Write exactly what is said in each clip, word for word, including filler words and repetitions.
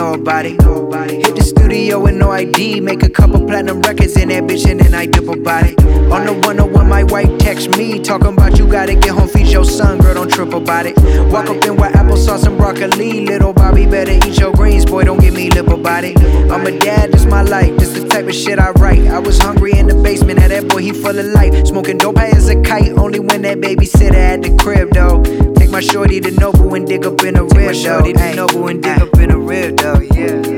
know about it. Hit the studio with no I D, make a couple platinum records in that bitch and then I dip about it. On the one oh one, my wife text me, talking about you gotta get home, feed your son, girl, don't trip about it. Walk up in with applesauce and broccoli, little Bobby better eat your greens, boy, don't give me lip about it. I'm a dad, this my life, this the type of shit I write. I was hungry in the basement, had that boy, he full of life. Smoking dope high as a kite, only when that babysitter at the crib, though. Take my shorty to Noble and dig up in a rib, though. Take my shorty to Noble and dig up in a rib, though, yeah.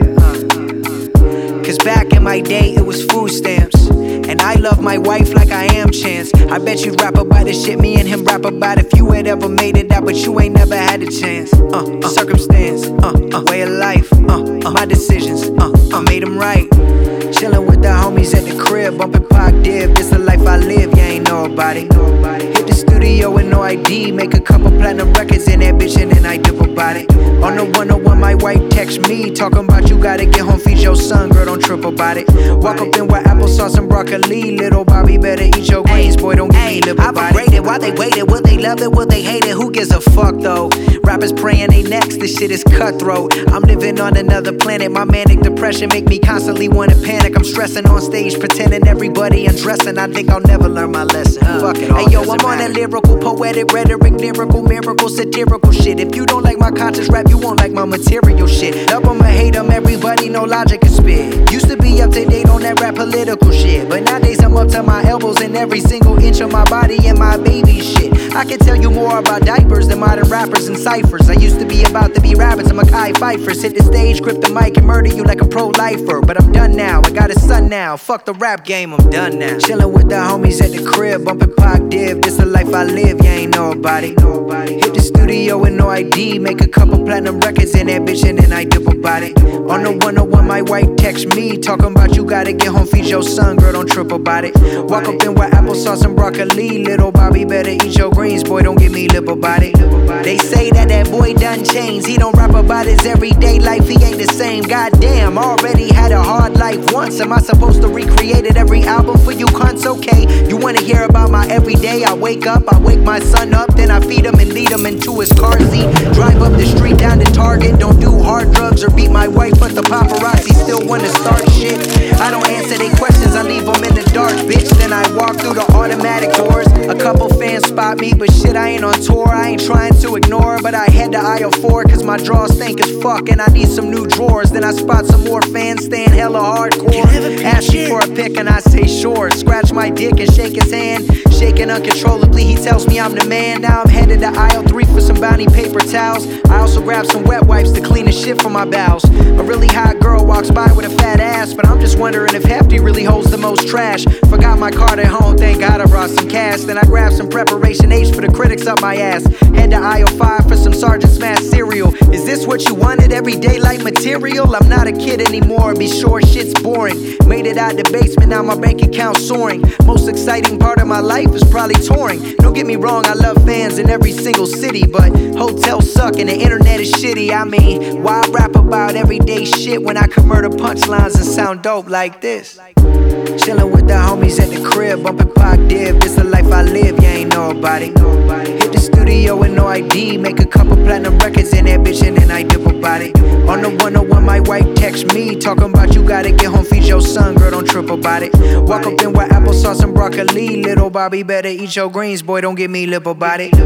Cause back in my day, it was food stamps. And I love my wife like I am Chance. I bet you'd rap about the shit me and him rap about if you had ever made it out, but you ain't never had a chance. Uh, uh circumstance, uh, uh, way of life, uh, uh, my decisions, uh, uh, made them right. Chillin' with the homies at the crib, bumpin' Pac Div. This the life I live, you ain't know about it. Hit the studio with no I D, make a couple platinum records in that bitch and then I dip about it. On the one oh one, my wife text me, talking about you gotta get home, feed your son, girl, don't trip about it. Walk up in with applesauce and broccoli, little Bobby better eat your greens, boy, don't give me lip about it. Rated, why they waited, will they love it, will they hate it, who gives a fuck though? Rappers praying they next, this shit is cutthroat. I'm living on another planet, my manic depression make me constantly wanna panic. I'm stressing on stage, pretending everybody undressing. I think I'll never learn my lesson. Uh, Fuck it all. Hey yo, I'm on that lyrical, poetic, rhetoric, lyrical, miracle, satirical shit. If you don't like my conscious rap, you won't like my material shit. Love 'em or hate 'em, everybody know logic is spit. Used to be up to date on that rap political shit, but nowadays I'm up to my elbows in every single inch of my body and my baby shit. I can tell you more about diapers than modern rappers and ciphers. I used to be about to be rabbits and Mackay Pfeiffers. Hit the stage, grip the mic and murder you like a pro-lifer. But I'm done now, I got a son now. Fuck the rap game, I'm done now. Chillin' with the homies at the crib, bumpin' Pac Div. This the life I live, you ain't know about it. Hit the studio with no I D, make a couple platinum records in that bitch and then I dip about it. On the one oh one, my wife text me, talking about you gotta get home, feed your son, girl, don't trip about it. Walk up in with applesauce and broccoli, little Bobby better eat your greens, boy, don't give me lip about it. They say that that boy done changed, he don't rap about his everyday life, he ain't the same. Goddamn, already had a hard life once, am I supposed to recreate it every album for you cunts? Okay, you wanna hear about my everyday? I wake up, I wake my son up, then I feed him and lead him into his car seat. Drive up the street down to Target, don't do hard drugs or beat my wife, but the paparazzi still wanna start shit. I don't answer their questions, I leave them in the dark, bitch. Then I walk through the automatic doors. A couple fans spot me, but shit, I ain't on tour. I ain't trying to ignore, but I head to aisle four, cause my drawers stink as fuck and I need some new drawers. Then I spot some more fans staying hella hardcore. Ask me for a pic and I say sure. Scratch my dick and shake his hand, shaking uncontrollably, he tells me I'm the man. Now I'm headed to aisle three for some bounty paper towels. I also grab some wet wipes to clean the shit from my bowels. A really hot girl walks by with a fat ass, but I'm just wondering if Hefty really holds the most trash. Forgot my card at home, thank God I brought some cash. Then I grab some preparation H for the critics up my ass. Head to aisle five for some Sergeant Smash cereal. Is this what you wanted, everyday life material? I'm not a kid anymore, be sure shit's boring. Made it out the basement, now my bank account soaring. Most exciting part of my life is probably touring. Don't get me wrong, I love fans in every single city, but hotels suck and the internet is shitty. I mean, why rap about everyday shit when I can murder punchlines and sound dope like this? Chillin' with the homies at the crib, bumpin' Pac Div. This the life I live, you ain't know about it. Hit the studio with no I D, make a couple platinum records in that bitch and then I dip about it. On the one oh one, my wife text me, talking about you gotta get home, feed your son, girl, don't trip about it. Walk up in with applesauce and broccoli, little Bobby better eat your greens, boy, don't give me lip about it.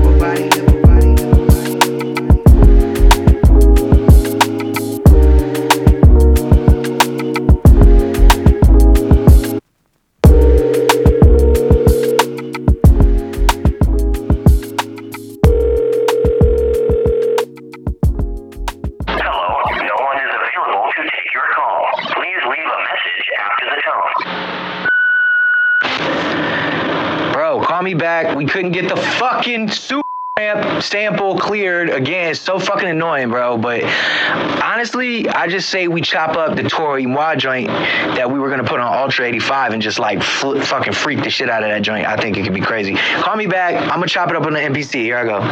Call me back. We couldn't get the fucking super ramp sample cleared again. It's so fucking annoying, bro. But honestly, I just say we chop up the Toro y Moi joint that we were gonna put on Ultra eighty-five and just like fl- fucking freak the shit out of that joint. I think it could be crazy. Call me back. I'm gonna chop it up on the M P C. Here I go.